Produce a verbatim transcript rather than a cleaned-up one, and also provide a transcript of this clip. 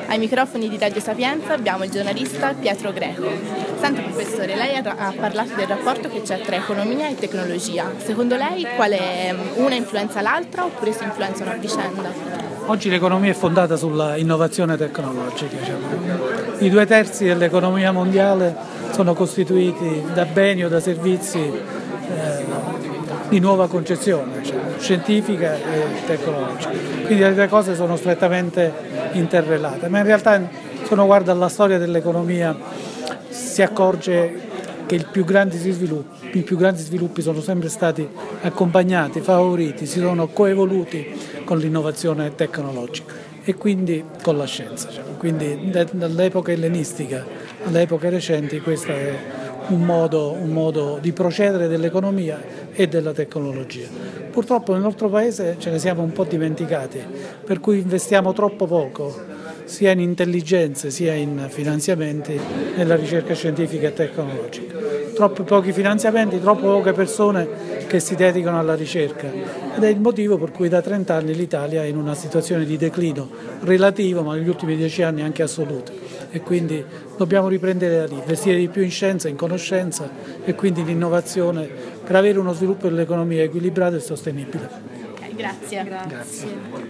Ai microfoni di Radio Sapienza abbiamo il giornalista Pietro Greco. Senta professore, lei ha, ha parlato del rapporto che c'è tra economia e tecnologia. Secondo lei quale una influenza l'altra oppure si influenzano a vicenda? Oggi l'economia è fondata sulla innovazione tecnologica. Diciamo. I due terzi dell'economia mondiale sono costituiti da beni o da servizi eh, di nuova concezione, cioè, scientifica e tecnologica. Quindi le due cose sono strettamente interrelate, ma in realtà se uno guarda la storia dell'economia si accorge che i più grandi sviluppi, i più grandi sviluppi sono sempre stati accompagnati, favoriti, si sono coevoluti con l'innovazione tecnologica e quindi con la scienza. Cioè, quindi dall'epoca ellenistica alle epoche recenti questo è un modo, un modo di procedere dell'economia e della tecnologia. Purtroppo nel nostro paese ce ne siamo un po' dimenticati, per cui investiamo troppo poco sia in intelligenze sia in finanziamenti nella ricerca scientifica e tecnologica. Troppi pochi finanziamenti, troppo poche persone che si dedicano alla ricerca ed è il motivo per cui da trenta anni l'Italia è in una situazione di declino relativo, ma negli ultimi dieci anni anche assoluto, e quindi dobbiamo riprendere da lì, investire di più in scienza, in conoscenza e quindi in innovazione per avere uno sviluppo dell'economia equilibrato e sostenibile. Okay, grazie. Grazie.